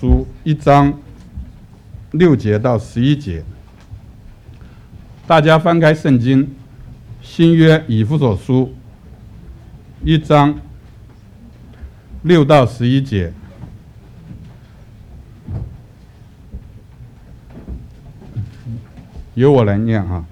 书1章6节到11节。大家翻开圣经，新约以弗所书1章6到11节。由我来念啊。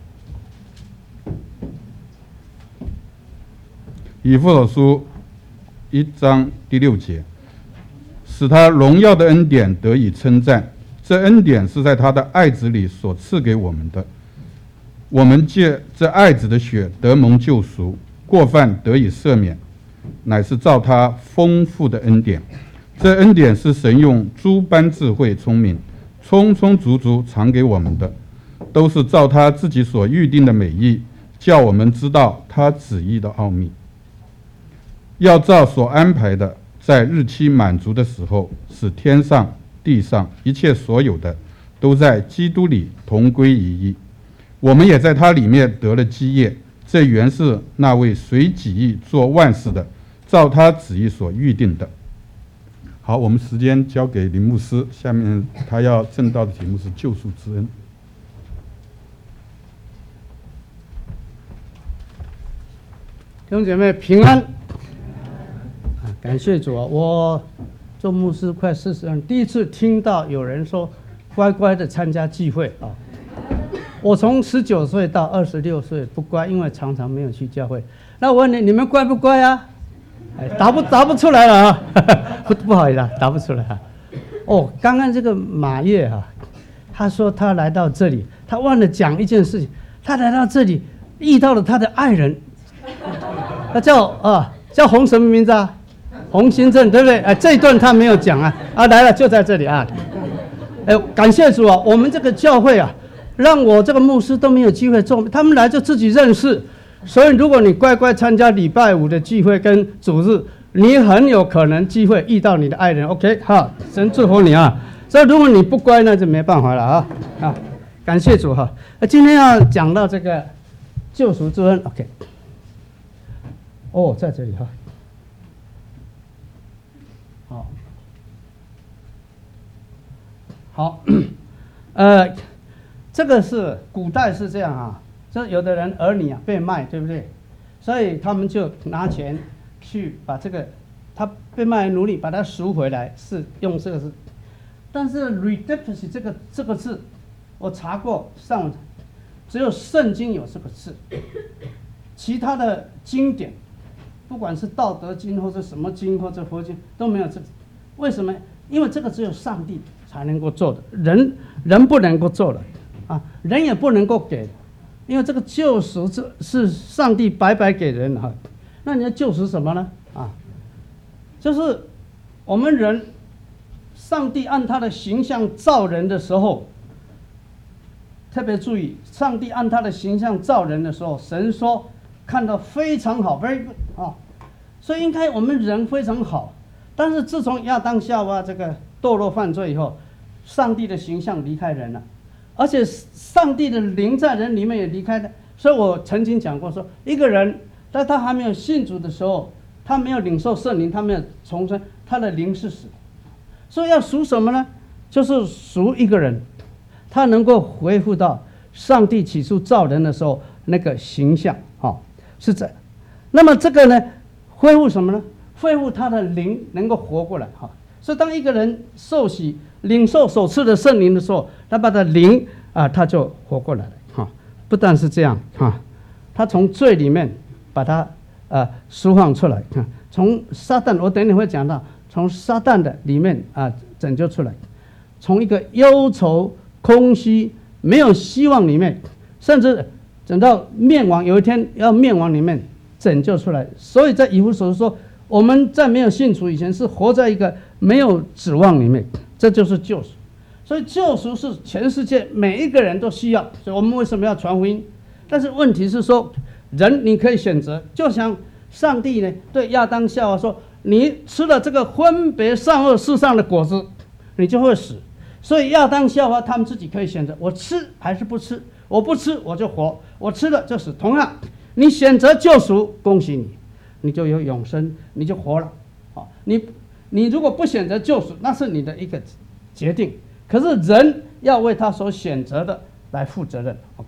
以弗所书1章第6节，使他荣耀的恩典得以称赞，这恩典是在他的爱子里所赐给我们的。我们借这爱子的血得蒙救赎，过犯得以赦免，乃是照他丰富的恩典。这恩典是神用诸般智慧聪明，充充足足藏给我们的，都是照他自己所预定的美意，叫我们知道他旨意的奥秘。要照所安排的，在日期满足的时候，使天上地上一切所有的都在基督里同归于一。我们也在他里面得了基业，这原是那位随己意做万事的，照他旨意所预定的。好，我们时间交给林牧师，下面他要证道的题目是救赎之恩。 弟兄姐妹平安。感谢主啊！我做牧师快40年，第一次听到有人说乖乖的参加聚会啊。我从19岁到26岁不乖，因为常常没有去教会。那我问你，你们乖不乖啊？答不出来了啊！不好意思啊，答不出来啊。哦，刚刚这个马月啊，他说他来到这里，他忘了讲一件事情，他来到这里遇到了他的爱人，他叫洪什么名字啊？洪新正，对不对？这一段他没有讲啊。来了，就在这里啊。感谢主啊，我们这个教会啊，让我这个牧师都没有机会做，他们来就自己认识。所以如果你乖乖参加礼拜5的聚会跟主日，你很有可能机会遇到你的爱人。OK， 好，神祝福你啊。所以如果你不乖，那就没办法了啊。感谢主哈。今天要讲到这个救赎之恩。OK， 在这里哈。好，这个是古代是这样啊，这有的人儿女被卖，对不对？所以他们就拿钱去把这个他被卖的奴隶把他赎回来，是用这个字。但是 redemption 这个字，我查过上网，只有圣经有这个字，其他的经典，不管是道德经或者什么经或者佛经都没有这个。为什么？因为这个只有上帝才能够做的，人不能够做的啊，人也不能够给的，因为这个救赎是上帝白白给人哈。那你要救赎什么呢？就是我们人，上帝按他的形象造人的时候，特别注意，上帝按他的形象造人的时候，神说看到非常好 ，very good 啊，所以应该我们人非常好。但是自从亚当夏娃这个堕落犯罪以后，上帝的形象离开人了，而且上帝的灵在人里面也离开了。所以我曾经讲过说，一个人在他还没有信主的时候，他没有领受圣灵，他没有重生，他的灵是死。所以要赎什么呢？就是赎一个人，他能够恢复到上帝起初造人的时候那个形象是这样。那么这个呢，恢复什么呢？恢复他的灵能够活过来所以当一个人受洗领受所赐的圣灵的时候，他把他的灵他就活过来了不但是这样他从罪里面把他释放出来从撒旦，我等你会讲到，从撒旦的里面拯救出来，从一个忧愁空虚没有希望里面，甚至等到灭亡，有一天要灭亡里面拯救出来。所以在以弗所书说，我们在没有信主以前是活在一个没有指望里面，这就是救赎。所以救赎是全世界每一个人都需要，所以我们为什么要传福音？但是问题是说，人你可以选择，就像上帝呢对亚当夏娃说，你吃了这个分别善恶树上的果子，你就会死。所以亚当夏娃他们自己可以选择，我吃还是不吃，我不吃我就活，我吃了就死。同样你选择救赎，恭喜你，你就有永生，你就活了你如果不选择救赎，那是你的一个决定，可是人要为他所选择的来负责任。OK，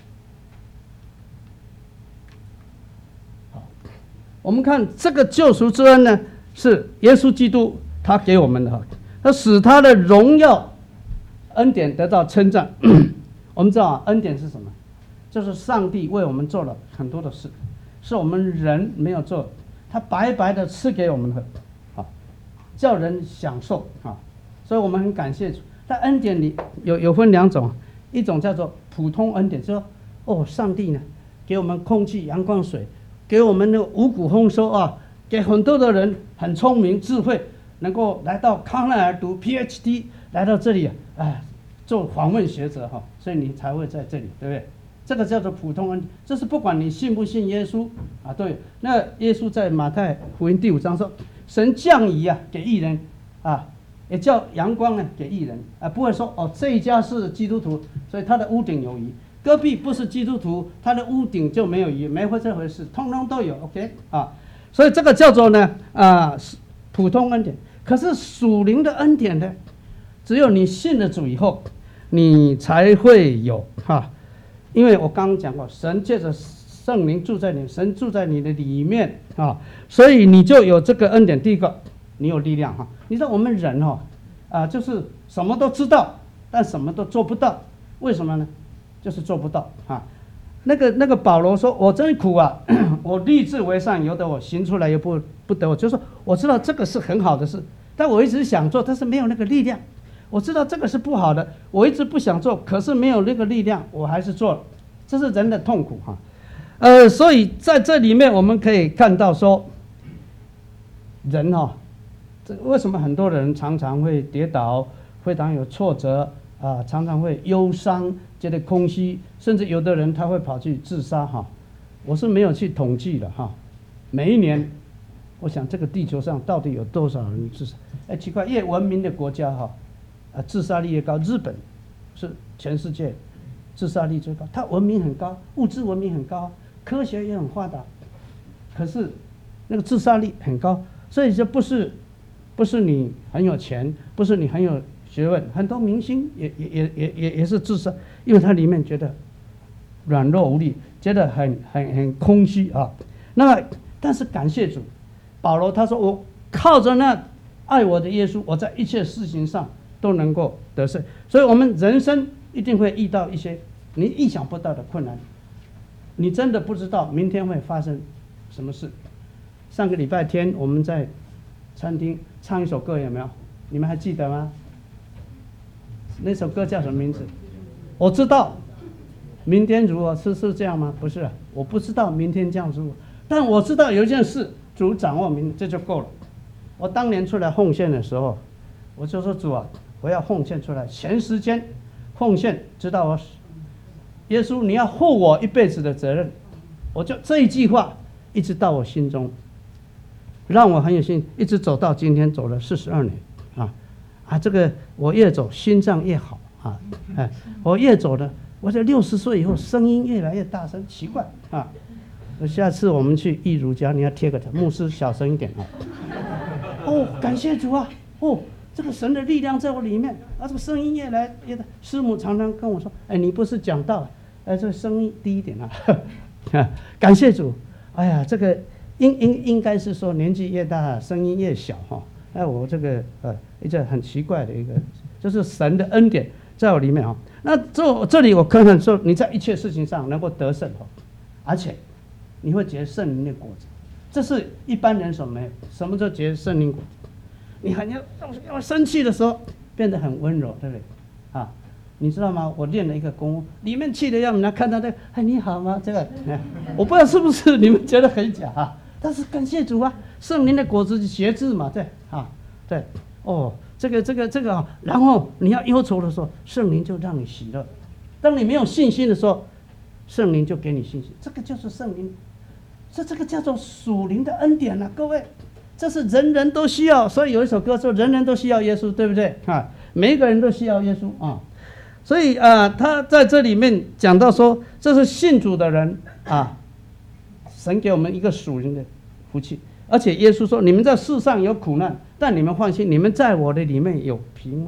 好，我们看这个救赎之恩呢，是耶稣基督他给我们的，他使他的荣耀恩典得到称赞。我们知道恩典是什么？就是上帝为我们做了很多的事，是我们人没有做，他白白的赐给我们的，叫人享受啊。所以我们很感谢主。在恩典里有分两种，一种叫做普通恩典，就是说上帝呢给我们空气、阳光、水，给我们的五谷丰收啊，给很多的人很聪明、智慧，能够来到康奈尔读 PhD， 来到这里做访问学者哈，所以你才会在这里，对不对？这个叫做普通恩典，这是不管你信不信耶稣啊。对，那耶稣在马太福音第5章说，神降雨给义人啊，也叫阳光呢给义人啊，不会说这一家是基督徒，所以他的屋顶有雨；隔壁不是基督徒，他的屋顶就没有雨，没这回事，通通都有。OK 啊，所以这个叫做呢普通恩典。可是属灵的恩典呢，只有你信了主以后，你才会有因为我刚刚讲过，神借着圣灵住在你，神住在你的里面所以你就有这个恩典。第一个，你有力量你知道我们人就是什么都知道，但什么都做不到。为什么呢？就是做不到那个保罗说：“我真苦啊，我立志为善，由得我行出来，又不得我。”就是说，我知道这个是很好的事，但我一直想做，但是没有那个力量。我知道这个是不好的，我一直不想做，可是没有那个力量，我还是做了。这是人的痛苦所以在这里面我们可以看到说，人为什么很多人常常会跌倒，会常有挫折常常会忧伤，觉得空虚，甚至有的人他会跑去自杀我是没有去统计的每一年，我想这个地球上到底有多少人自杀？奇怪，越文明的国家自杀率越高。日本是全世界自杀率最高，它文明很高，物质文明很高，科学也很发达，可是那个自杀率很高。所以这不是你很有钱，不是你很有学问，很多明星也是自杀，因为他里面觉得软弱无力，觉得很空虚那么，但是感谢主，保罗他说：“我靠着那爱我的耶稣，我在一切事情上都能够得胜。”所以我们人生一定会遇到一些你意想不到的困难，你真的不知道明天会发生什么事。上个礼拜天我们在餐厅唱一首歌，有没有？你们还记得吗？那首歌叫什么名字？我知道明天如何，是这样吗？不是，我不知道明天这样如何，但我知道有一件事，主掌握明天，这就够了。我当年出来奉献的时候，我就说：“主啊，我要奉献出来，全时间奉献，直到我死。耶稣，你要负我一辈子的责任。”我就这一句话一直到我心中，让我很有信心，一直走到今天，走了42年这个我越走心脏越好我越走的，我在60岁以后声音越来越大声，奇怪下次我们去义儒家，你要贴个牧师小声一点感谢主这个神的力量在我里面这个声音越来越大。师母常常跟我说：“你不是讲道这个声音低一点感谢主。哎呀，这个应该是说年纪越大声音越小我这个一个很奇怪的一个，就是神的恩典在我里面那这里我看看说，你在一切事情上能够得胜而且你会结圣灵的果子，这是一般人所没有。什么叫结圣灵果子？你很要生气的时候变得很温柔，对不对你知道吗？我练了一个功夫，里面气的要人看到这个你好吗？这个我不知道是不是你们觉得很假但是感谢主圣灵的果子是节制嘛，对对这个然后你要忧愁的时候，圣灵就让你喜乐；当你没有信心的时候，圣灵就给你信心。这个就是圣灵，这个叫做属灵的恩典各位，这是人人都需要。所以有一首歌说人人都需要耶稣，对不对每一个人都需要耶稣所以他在这里面讲到说，这是信主的人神给我们一个属灵的福气。而且耶稣说：“你们在世上有苦难，但你们放心，你们在我的里面有平安。”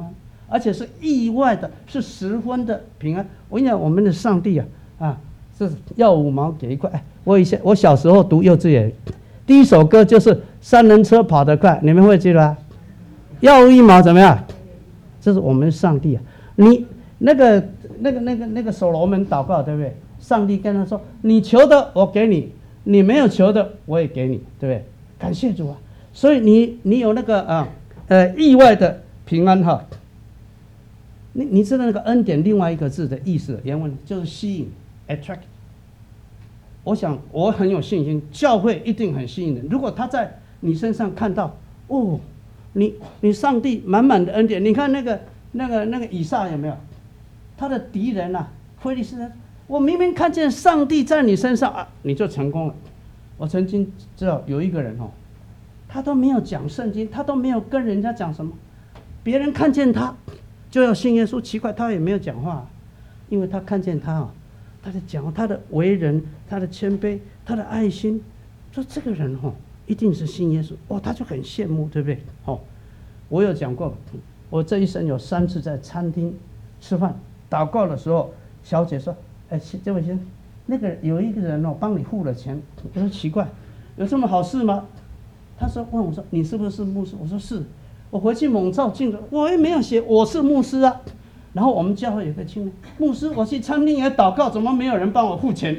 而且是意外的，是十分的平安。我跟你讲，我们的上帝是要5毛给1块。我小时候读幼稚园，第一首歌就是三轮车跑得快，你们会记得吗？要1毛怎么样？这是我们上帝你那个所罗门祷告，对不对？上帝跟他说：“你求的我给你，你没有求的我也给你，对不对？”感谢主啊！所以你有那个意外的平安哈。你知道那个恩典另外一个字的意思，原文就是吸引 ，attract。我想我很有信心，教会一定很吸引人。如果他在你身上看到，你上帝满满的恩典，你看那个以撒有没有？他的敌人非利士人，我明明看见上帝在你身上你就成功了。我曾经知道有一个人他都没有讲圣经，他都没有跟人家讲什么，别人看见他就要信耶稣，奇怪，他也没有讲话，因为他看见他他在讲他的为人，他的谦卑，他的爱心，说这个人一定是信耶稣他就很羡慕，对不对？我有讲过，我这一生有3次在餐厅吃饭祷告的时候，小姐说：“这位先生，那个有一个人帮你付了钱。”我说奇怪，有这么好事吗？他问我说：“你是不是牧师？”我说是。我回去猛照镜子，我也没有写我是牧师啊。然后我们教会有个青年牧师，我去餐厅也祷告，怎么没有人帮我付钱？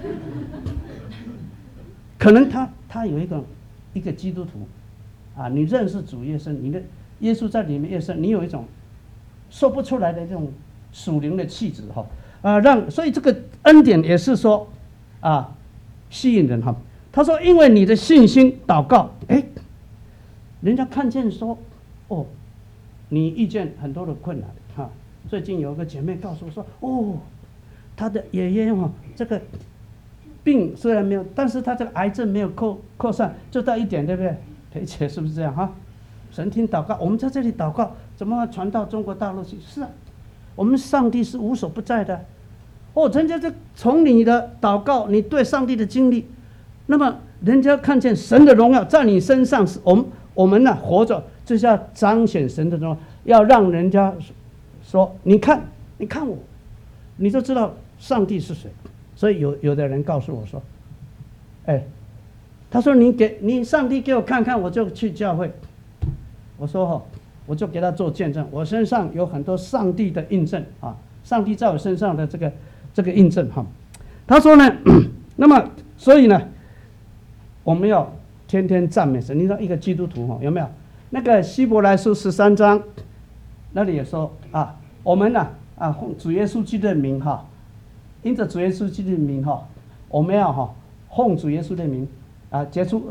可能他有一个基督徒你认识主越深，你的耶稣在里面越深，你有一种说不出来的这种属灵的气质所以这个恩典也是说吸引人他说因为你的信心祷告，人家看见说你遇见很多的困难最近有个姐妹告诉我说她的爷爷这个病虽然没有，但是他这个癌症没有扩散，就到1点，对不对？裴姐是不是这样神听祷告，我们在这里祷告，怎么传到中国大陆去？是我们上帝是无所不在的。人家就从你的祷告，你对上帝的经历，那么人家看见神的荣耀在你身上，我们活着就是要彰显神的荣耀，要让人家说你看我，你就知道上帝是谁。所以有的人告诉我说，他说你上帝给我看看，我就去教会。我说我就给他做见证，我身上有很多上帝的印证上帝在我身上的这个印证他说呢，那么所以呢，我们要天天赞美神。你说一个基督徒有没有？那个希伯来书13章那里也说我们奉主耶稣基督的名因着主耶稣基督的名我们要奉主耶稣的名结出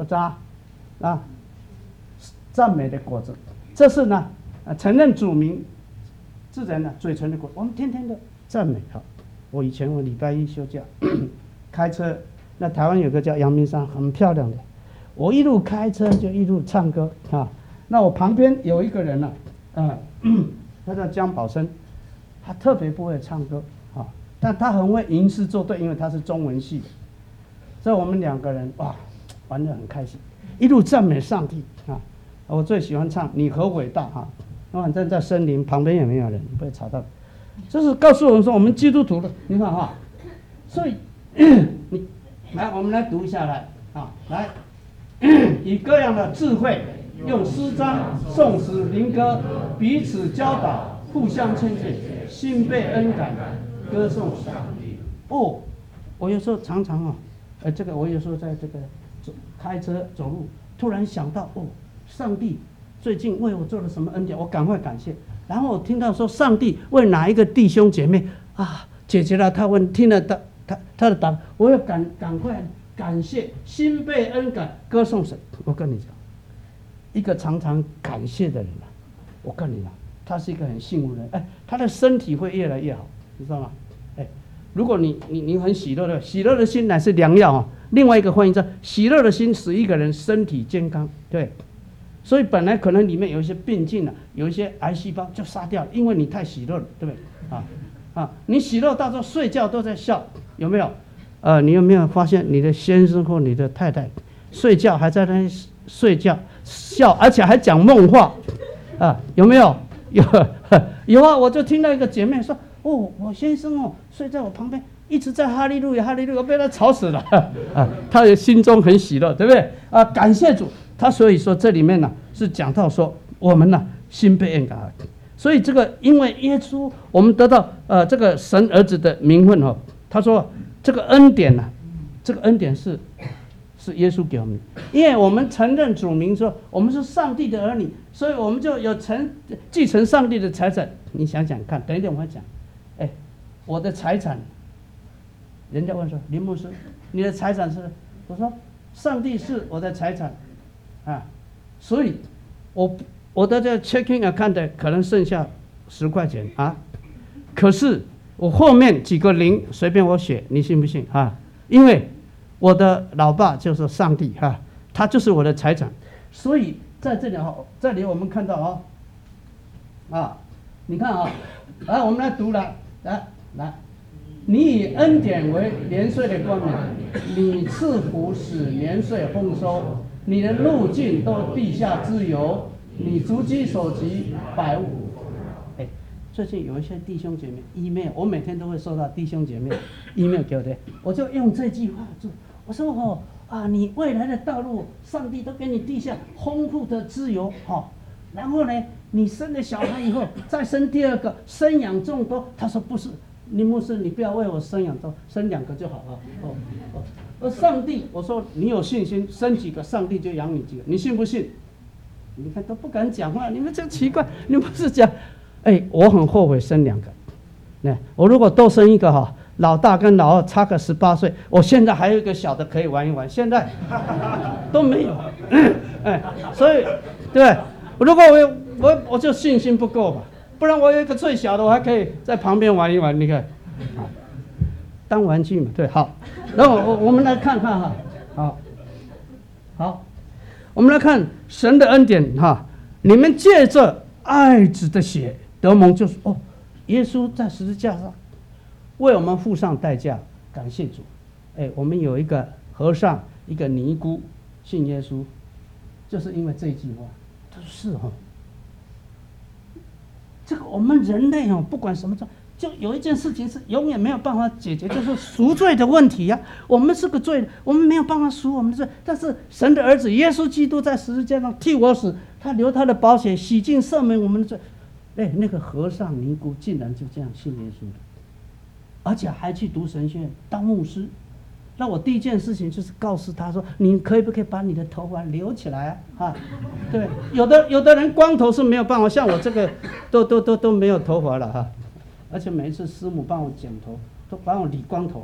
赞美的果子。这是呢承认主名之人嘴唇的果子。我们天天的赞美我以前礼拜1休假开车，那台湾有个叫阳明山很漂亮的，我一路开车就一路唱歌那我旁边有一个人他叫江宝生，他特别不会唱歌但他很会吟诗作对，因为他是中文系的，所以我们2个人玩得很开心，一路赞美上帝我最喜欢唱你何伟大那反正在森林旁边也没有人，不会吵到。这是告诉我们说我们基督徒的，你看所以我们来读下来来以各样的智慧，用诗章、颂词、灵歌彼此教导，互相劝诫，心被恩感，歌颂上帝。我有时候常常这个我有时候在这个开车走路，突然想到上帝最近为我做了什么恩典，我赶快感谢。然后我听到说上帝为哪一个弟兄姐妹解决了他问，听了他的答案，我要赶快感谢，心被恩感，歌颂神。我跟你讲，一个常常感谢的人我跟你讲，他是一个很幸福的人，他的身体会越来越好，你知道吗？如果你很喜乐的心乃是良药另外一个翻译叫喜乐的心使一个人身体健康，对。所以本来可能里面有一些病菌有一些癌细胞就杀掉了，因为你太喜乐了，对不对？你喜乐到时候睡觉都在笑，有没有？你有没有发现你的先生或你的太太睡觉还在那睡觉笑，而且还讲梦话有没有？ 有啊，我就听到一个姐妹说，哦，我先生哦睡在我旁边，一直在哈利路亚哈利路亚，被他吵死了啊，他的心中很喜乐，对不对啊？感谢主，他所以说这里面呢是讲到说我们呢心被恩感，所以这个因为耶稣我们得到这个神儿子的名分哦，他说这个恩典呢，这个恩典是耶稣给我们，因为我们承认主名说我们是上帝的儿女，所以我们就有继承上帝的财产。你想想看，等一点我会讲，我的财产，人家问说林牧师，你的财产是？我说上帝是我的财产啊，所以我的这 checking account 可能剩下10块钱啊，可是我后面几个零随便我写，你信不信啊？因为我的老爸就是上帝哈，他就是我的财产，所以在这里这里我们看到你看来我们来读来，你以恩典为年岁的冠冕，你赐福使年岁丰收，你的路径都地下自由，你足迹所及百物。最近有一些弟兄姐妹 email， 我每天都会收到弟兄姐妹 email 给我的，我就用这句话做。我说你未来的道路，上帝都给你地下丰富的自由然后呢，你生了小孩以后，再生第二个，生养众多。他说不是，林牧师，你不要为我生养众，生2个就好了。而上帝，我说你有信心，生几个，上帝就养你几个，你信不信？你看都不敢讲话，你们这奇怪，你不是讲，我很后悔生2个，我如果多生一个老大跟老二差个18岁，我现在还有一个小的可以玩一玩，现在都没有，所以对，如果我就信心不够吧，不然我有一个最小的，我还可以在旁边玩一玩，你看，当玩具嘛，对，好，然后我们来看看好，我们来看神的恩典你们借着爱子的血得蒙救赎，耶稣在十字架上为我们付上代价，感谢主。我们有一个和尚，一个尼姑信耶稣，就是因为这句话。他说是这个我们人类不管什么状，就有一件事情是永远没有办法解决，就是赎罪的问题我们是个罪，我们没有办法赎我们的罪，但是神的儿子耶稣基督在十字架上替我死，他流他的宝血洗净赦免我们的罪。那个和尚尼姑竟然就这样信耶稣了，而且还去读神学院当牧师。那我第一件事情就是告诉他说，你可不可以把你的头发留起来对，有的人光头是没有办法，像我这个都没有头发了而且每一次师母帮我剪头，都帮我理光头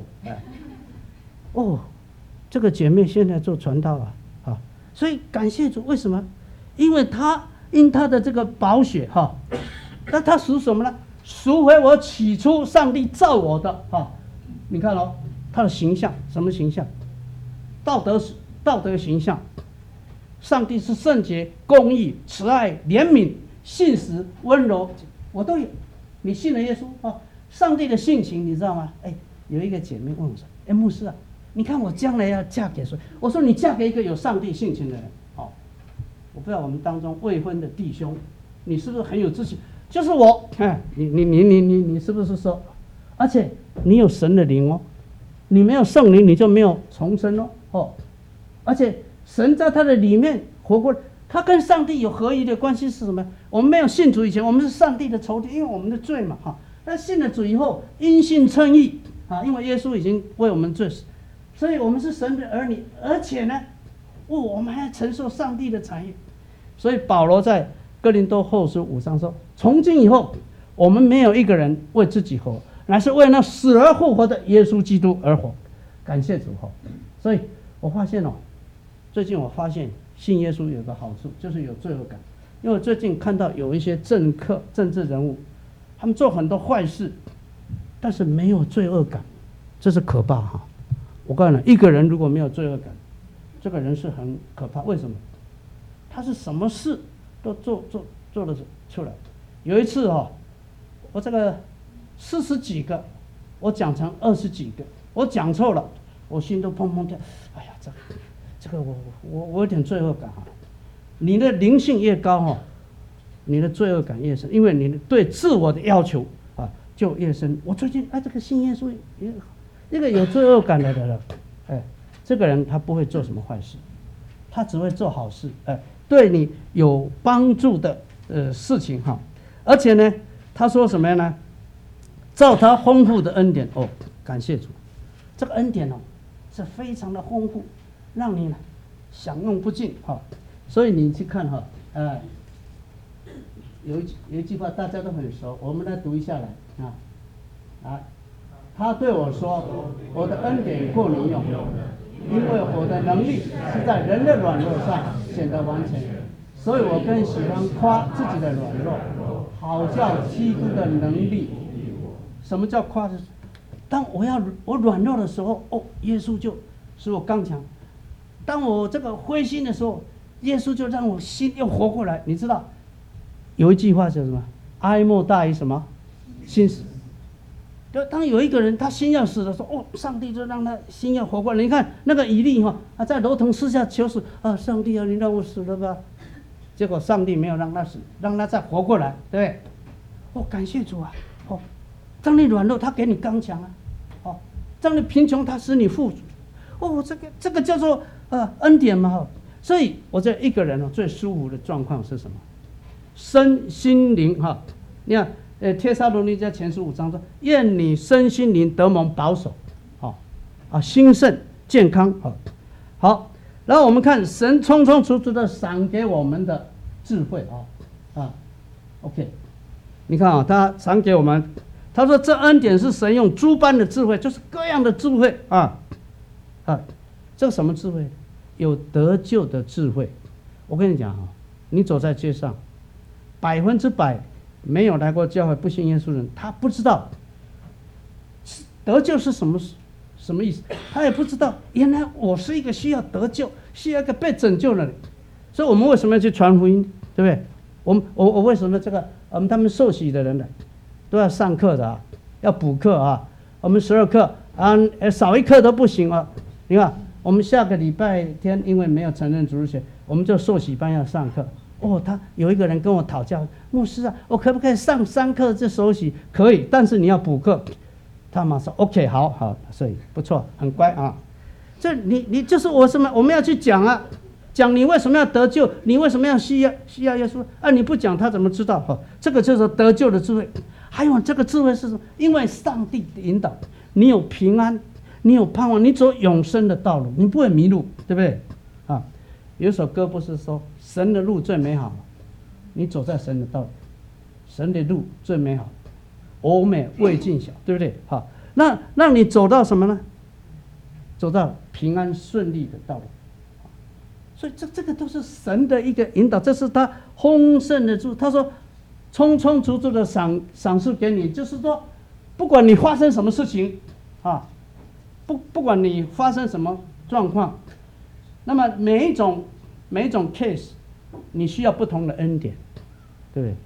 这个姐妹现在做传道所以感谢主，为什么？因为因他的这个宝血那他赎什么呢？赎回我起初上帝造我的你看他的形象，什么形象？道德形象。上帝是圣洁、公义、慈爱、怜悯、信实、温柔，我都有。你信了耶稣上帝的性情你知道吗？有一个姐妹问我说：“牧师你看我将来要嫁给谁？”我说：“你嫁给一个有上帝性情的人。”我不知道我们当中未婚的弟兄，你是不是很有自信？就是我，你是不是说？而且你有神的灵你没有圣灵，你就没有重生而且神在他的里面活过，他跟上帝有合一的关系是什么？我们没有信主以前，我们是上帝的仇敌，因为我们的罪嘛但信了主以后，因信称义因为耶稣已经为我们罪死，所以我们是神的儿女，而且呢，我们还要承受上帝的产业。所以保罗在哥林多后书5章说：“从今以后，我们没有一个人为自己活，乃是为那死而复活的耶稣基督而活。”感谢主所以我发现最近我发现信耶稣有个好处，就是有罪恶感。因为我最近看到有一些政客、政治人物，他们做很多坏事，但是没有罪恶感，这是可怕我告诉你，一个人如果没有罪恶感，这个人是很可怕。为什么？他是什么事都做得出来。有一次我这个40几个，我讲成20几个，我讲错了，我心都砰砰跳。哎呀，这个我有点罪恶感你的灵性越高你的罪恶感越深，因为你对自我的要求啊就越深。我最近这个信耶稣也好，一个有罪恶感的人，这个人他不会做什么坏事，他只会做好事，对你有帮助的事情哈。而且呢，他说什么呢？照他丰富的恩典感谢主，这个恩典是非常的丰富，让你呢享用不尽哈。所以你去看哈，有一句话大家都很熟，我们来读一下来啊。他对我说：“我的恩典够你用，因为我的能力是在人的软弱上显得完全，所以我更喜欢夸自己的软弱，好叫基督的能力。”什么叫夸？当我软弱的时候，耶稣就使我刚强；当我这个灰心的时候，耶稣就让我心又活过来。你知道有一句话叫什么？哀莫大于什么？心死。当有一个人他心要死的时候，上帝就让他心要活过来。你看那个以利他在楼头四下求死上帝你让我死了吧？结果上帝没有让他死，让他再活过来，对不对？感谢主啊！当你软弱，他给你刚强啊！当你贫穷，他使你富足。这个叫做恩典嘛！所以我这一个人最舒服的状况是什么？身心灵你看。帖撒罗尼迦前书5章说：“愿你身心灵得蒙保守，兴盛健康。”好，然后我们看神充充足足的赏给我们的智慧OK， 你看他赏给我们，他说这恩典是神用诸般的智慧，就是各样的智慧这个什么智慧？有得救的智慧。我跟你讲你走在街上，100%。没有来过教会不信耶稣的人，他不知道得救是什么意思，他也不知道原来我是一个需要得救、需要一个被拯救的人。所以我们为什么要去传福音，对不对？我为什么他们受洗的人都要上课的要补课我们12课少一课都不行你看我们下个礼拜天因为没有承认主日学，我们就受洗班要上课。他有一个人跟我讨教，牧师我可不可以上3课就受洗？可以，但是你要补课。他马上 OK， 好，所以不错，很乖这你就是我们要去讲讲你为什么要得救，你为什么要需要耶稣你不讲他怎么知道这个就是得救的智慧。还有这个智慧是什么？因为上帝的引导，你有平安，你有盼望，你走永生的道路，你不会迷路，对不对有一首歌不是说神的路最美好，你走在神的道路，神的路最美好，欧美未尽小，对不对？那让你走到什么呢？走到平安顺利的道路。所以这个都是神的一个引导，这是他丰盛的主。他说充充足足的赏赐给你，就是说不管你发生什么事情不管你发生什么状况，那么每一种 case 你需要不同的恩典，对不对？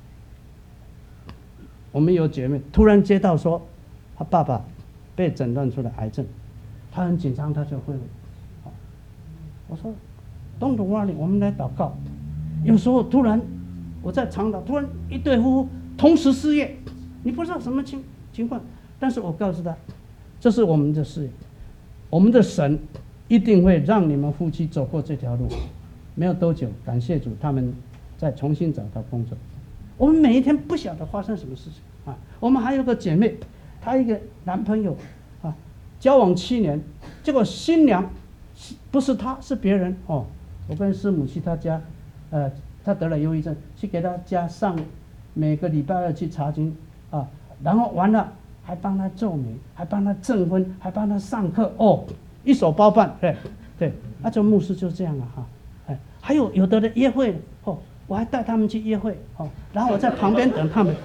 我们有姐妹突然接到说她爸爸被诊断出了癌症，她很紧张，她就会我说 Don't worry， 我们来祷告。有时候突然我在长岛，突然一对夫妇同时失业，你不知道什么情况，但是我告诉他这是我们的事业，我们的神一定会让你们夫妻走过这条路。没有多久，感谢主，他们再重新找到工作。我们每一天不晓得发生什么事情我们还有个姐妹，她一个男朋友交往7年，结果新娘不是她，是别人我跟师母去她家，她得了忧郁症，去给她家上每个礼拜2去查经然后完了还帮她奏美，还帮她证婚，还帮她上课一手包办，对，这牧师就这样还有的人约会我还带他们去约会然后我在旁边等他们，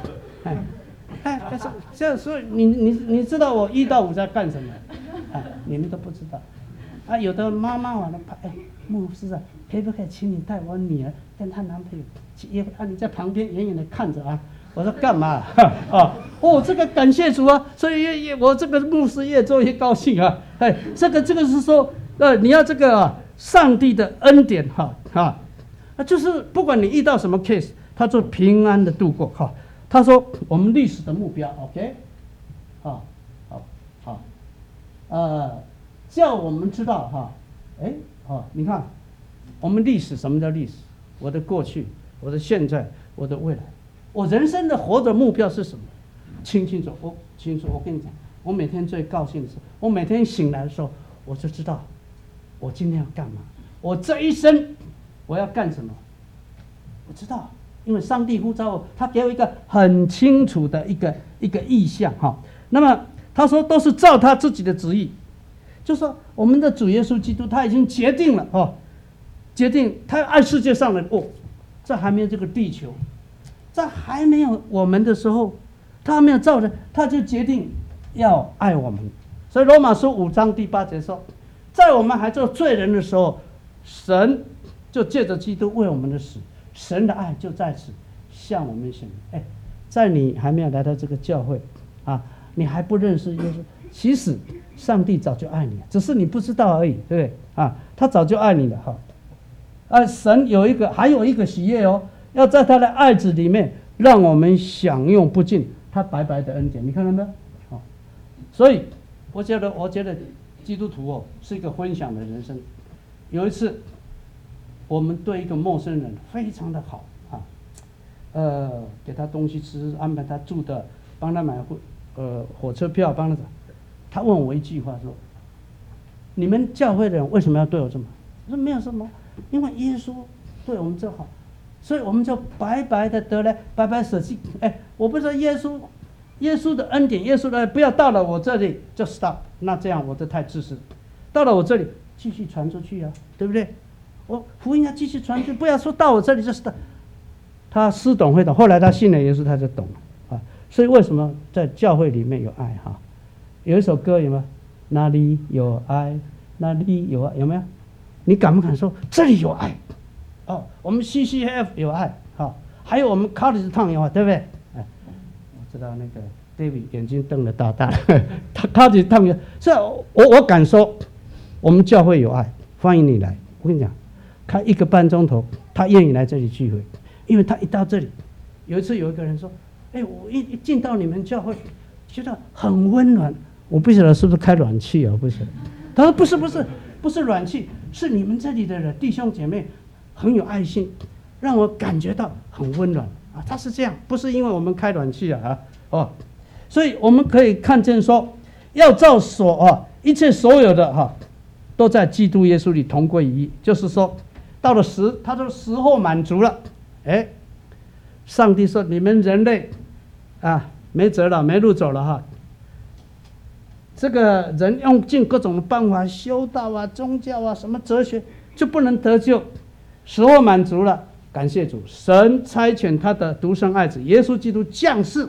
所以你知道我1到5在干什么你们都不知道有的妈妈完了牧师可不可以请你带我女儿跟她男朋友去约会你在旁边远远的看着我说干嘛这个感谢主所以我这个牧师越做越高兴这个是说你要这个上帝的恩典就是不管你遇到什么 case， 他就平安的度过哈。他说我们历史的目标 ，OK， 好，叫我们知道哈，你看我们历史什么叫历史？我的过去，我的现在，我的未来，我人生的活的目标是什么？清楚，我跟你讲，我每天最高兴的时候，我每天醒来的时候，我就知道我今天要干嘛，我这一生我要干什么，我知道，因为上帝呼召我，他给我一个很清楚的一个意向哈。那么他说都是照他自己的旨意，就说我们的主耶稣基督他已经决定了哦，决定他爱世界上的这还没有这个地球，在还没有我们的时候，他还没有造人，他就决定要爱我们。所以罗马书5章第8节说，在我们还做罪人的时候，神就借着基督为我们的死，神的爱就在此向我们显明。在你还没有来到这个教会啊，你还不认识耶稣，其实上帝早就爱你，只是你不知道而已，对不对啊？他早就爱你了哈。神还有一个喜悦哦，要在他的爱子里面让我们享用不尽他白白的恩典，你看到没有？所以我觉得基督徒是一个分享的人生。有一次我们对一个陌生人非常的好啊，给他东西吃，安排他住的，帮他买火车票，帮他。他问我一句话说：“你们教会的人为什么要对我这么好？”我说：“没有什么，因为耶稣对我们这好，所以我们就白白的得来，白白舍弃。我不是说耶稣的恩典，耶稣的爱不要到了我这里就 stop， 那这样我这太自私。到了我这里继续传出去啊，对不对？我福音要继续传出去，不要说到我这里就 stop。”他似懂非懂，后来他信了耶稣，他就懂了啊。所以为什么在教会里面有爱哈？有一首歌有没有？哪里有爱，哪里有爱，有没有？你敢不敢说这里有爱？我们 CCF 有爱，还有我们 College Town 有爱，对不对？我知道那个 David 眼睛瞪得大大的，他 College Town 有，所以我敢说，我们教会有爱，欢迎你来。我跟你讲，开1个半钟头，他愿意来这里聚会。因为他一到这里，有一次有一个人说：“我一进到你们教会，觉得很温暖。”我不晓得是不是开暖气啊？我不晓得。他说：“不是暖气，是你们这里的人弟兄姐妹很有爱心，让我感觉到很温暖啊。”他是这样，不是因为我们开暖气所以我们可以看见说，要照一切所有的都在基督耶稣里同归于一，就是说，到了他说时候满足了。上帝说：“你们人类没辙了，没路走了这个人用尽各种的办法，修道啊、宗教啊、什么哲学，就不能得救。时候满足了，感谢主，神差遣他的独生爱子耶稣基督降世。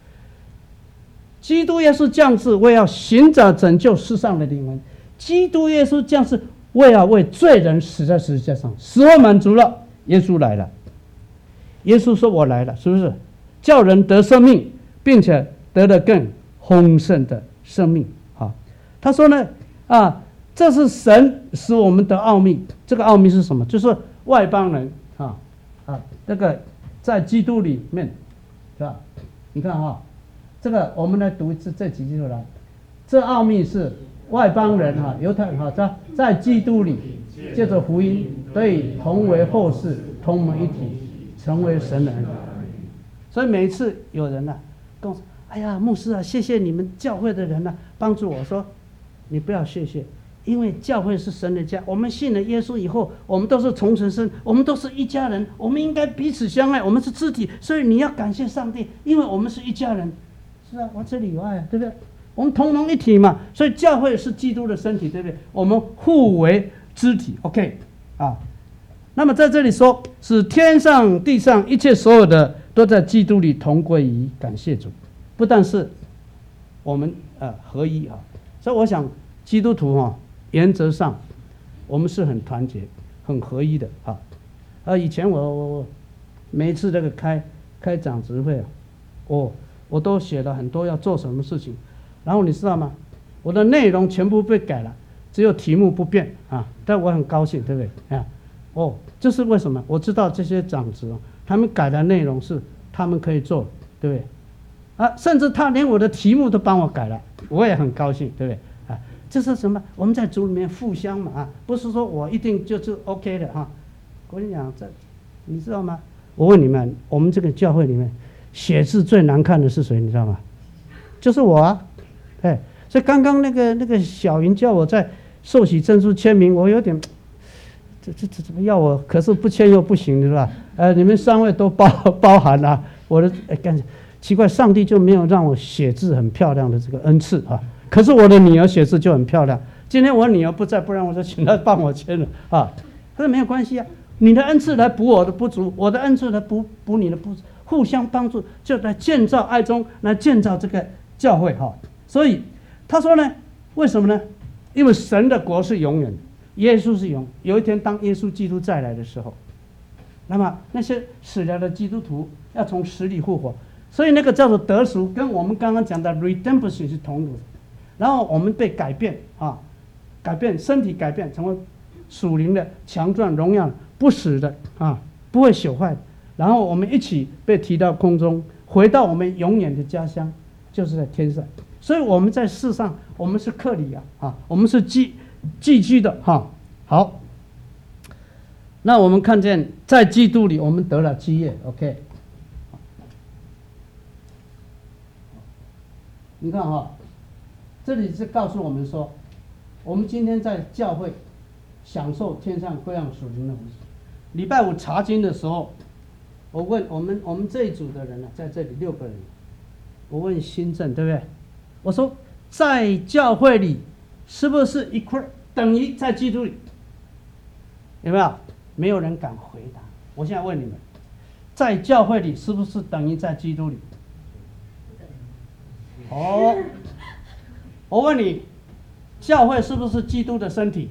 基督耶稣降世，为要寻找拯救世上的灵魂。基督耶稣降世，为要为罪人死在十字架上。时候满足了，耶稣来了。耶稣说：“我来了，是不是？叫人得生命，并且得了更丰盛的生命。”他说呢，这是神使我们得奥秘。这个奥秘是什么？就是外邦人这个在基督里面，是吧？你看这个我们来读一次这几句来。这奥秘是外邦人犹太人在基督里，借着福音得以同为后世，同盟一体。成为神的儿女。所以每一次有人跟我说：“哎呀，牧师谢谢你们教会的人帮助我。”说：“你不要谢谢，因为教会是神的家。我们信了耶稣以后，我们都是重生，我们都是一家人，我们应该彼此相爱，我们是肢体。所以你要感谢上帝，因为我们是一家人。是啊，我这里有爱，对不对？我们同盟一体嘛。所以教会是基督的身体，对不对？我们互为肢体。OK 那么在这里说，使天上地上一切所有的都在基督里同归于一，感谢主。不但是我们合一所以我想基督徒原则上我们是很团结、很合一的以前我每一次这个开长执会我都写了很多要做什么事情，然后你知道吗？我的内容全部被改了，只有题目不变但我很高兴，对不对这是为什么？我知道这些长子他们改的内容是他们可以做，对不对？啊，甚至他连我的题目都帮我改了，我也很高兴，对不对？啊，这是什么？我们在组里面互相嘛，啊，不是说我一定就是 OK 的哈。我跟你讲，你知道吗？我问你们，我们这个教会里面写字最难看的是谁？你知道吗？就是我啊，哎，所以刚刚那个小云叫我在受洗证书签名，我有点，这怎么要我？可是不签又不行，是吧？你们3位都包含了我的，奇怪，上帝就没有让我写字很漂亮的这个恩赐啊。可是我的女儿写字就很漂亮。今天我女儿不在，不然我就请她帮我签了啊。可是没有关系啊。你的恩赐来补我的不足，我的恩赐来补你的不足，互相帮助，就来建造爱中，来建造这个教会哈。所以他说呢，为什么呢？因为神的国是永远的，耶稣是永。有一天当耶稣基督再来的时候，那么那些死了的基督徒要从死里复活，所以那个叫做得赎，跟我们刚刚讲的 redemption 是同路的。然后我们被改变啊，改变身体，改变成为属灵的强壮荣耀。不死的啊，不会朽坏的。然后我们一起被提到空中，回到我们永远的家乡，就是在天上。所以我们在世上，我们是客旅啊，我们是寄居的哈。好，那我们看见在基督里，我们得了基业。OK， 你看哈，这里是告诉我们说，我们今天在教会享受天上各样属灵的福气。礼拜五查经的时候，我问我们这一组的人呢，在这里6个人，我问新政，对不对？我说在教会里是不是等于在基督里？有没有？没有人敢回答。我现在问你们，在教会里是不是等于在基督里？哦，我问你，教会是不是基督的身体？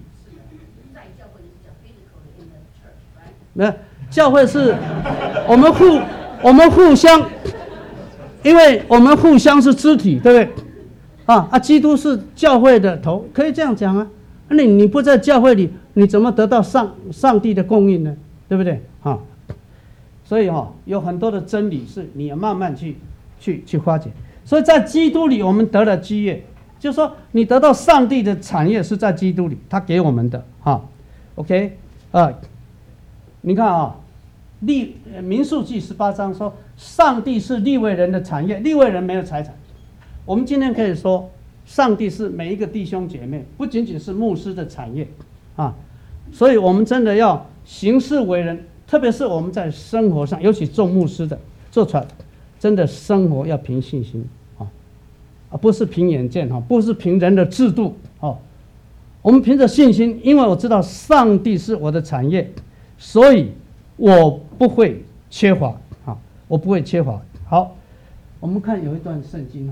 那教会是我们互相，因为我们互相是肢体，对不对？基督是教会的头，可以这样讲啊。那你不在教会里，你怎么得到上帝的供应呢？对不对？所以有很多的真理是你要慢慢去发掘。所以在基督里，我们得了基业，就是说你得到上帝的产业是在基督里，他给我们的OK 你看民数记18章说，上帝是利未人的产业，利未人没有财产。我们今天可以说，上帝是每一个弟兄姐妹，不仅仅是牧师的产业所以我们真的要行事为人，特别是我们在生活上，尤其做牧师的、做传，真的生活要凭信心不是凭眼见不是凭人的制度我们凭着信心，因为我知道上帝是我的产业。所以我不会缺乏我不会缺乏。好，我们看有一段圣经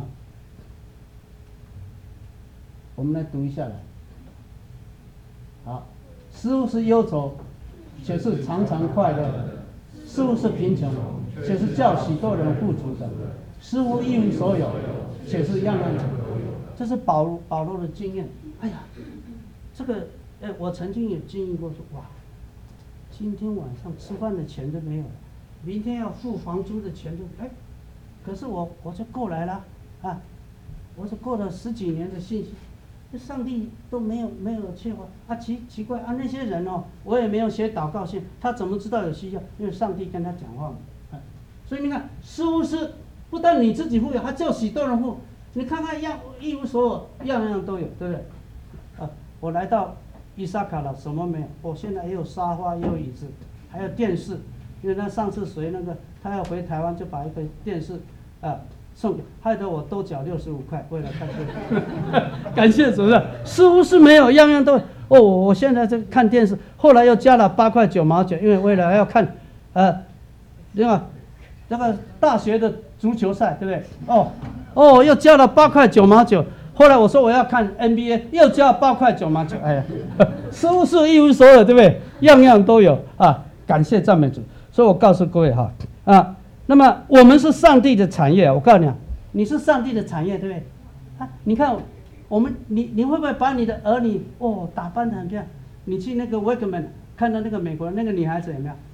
我们来读一下来。好，似乎是忧愁，却是常常快乐；似乎是贫穷，却是叫许多人富足的；似乎一无所有，却是样样有。这是保罗的经验。哎呀，这个我曾经也经历过说，哇，今天晚上吃饭的钱都没有了，明天要付房租的钱都可是我就过来了我就过了10几年的信心，上帝都没有缺乏奇怪那些人我也没有写祷告信，他怎么知道有需要？因为上帝跟他讲话嘛所以你看，似乎是不但你自己富有，还叫许多人富。你看看一无所有，样样都有，对不对？我来到伊萨卡了，什么没有？我现在也有沙发，也有椅子，还有电视。因为他上次他要回台湾，就把一个电视送给，害得我多缴65块，为了看电视。感谢主任，似乎是没有，样样都有。我现在看电视，后来又加了8块9毛9，因为为了要看对吧？那个大学的足球赛，对不对？又加了8块9毛9。后来我说我要看 NBA， 又加8块9毛9。哎呀，似乎是一无所有，对不对？样样都有感谢赞美主。所以我告诉各位那么我们是上帝的产业。我告诉你你是上帝的产业，对不对？你看你会不会把你的儿女打扮得很漂亮？你去那个 Wegman 看到那个美国那个女孩子有没有？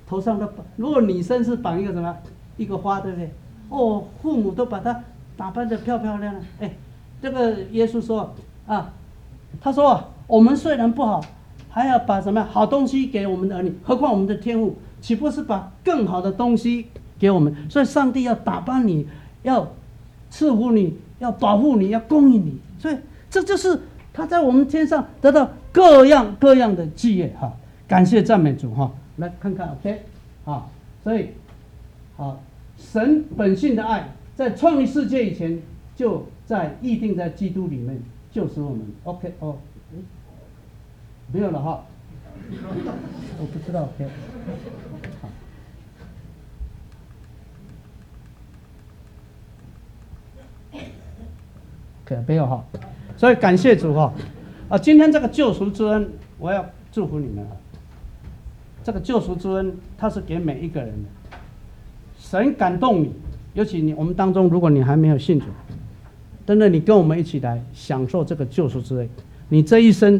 头上都绑，如果女生是绑一个什么一个花，对不对？哦，父母都把她打扮得漂漂亮亮。哎，这个耶稣说啊，他说啊，我们虽然不好，还要把什么好东西给我们的儿女，何况我们的天父，岂不是把更好的东西给我们？所以上帝要打扮你，要赐福你，要保护你，要供应你。所以这就是他在我们天上得到各样各样的基业哈。感谢赞美主哈。来看看 ，OK， 好，所以好，神本性的爱在创立世界以前就预定在基督里面救赎我们。OK， 哦，没有了哈，我不知道 OK， 好。OK， 没有哈，所以感谢主哈，今天这个救赎之恩，我要祝福你们。这个救赎之恩，它是给每一个人的。神感动你，尤其我们当中，如果你还没有信主，真的，你跟我们一起来享受这个救赎之恩。你这一生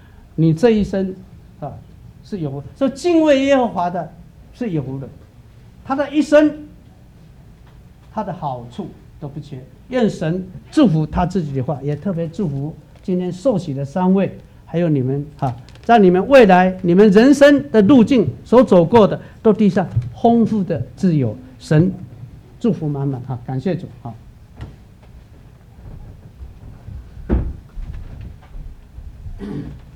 啊，是有福。所以敬畏耶和华的是有福的，他的一生，他的好处都不缺。愿神祝福他自己的话，也特别祝福今天受洗的3位，还有你们哈。在你们未来、你们人生的路径所走过的，都地上丰富的自由，神祝福满满哈！感谢主哈。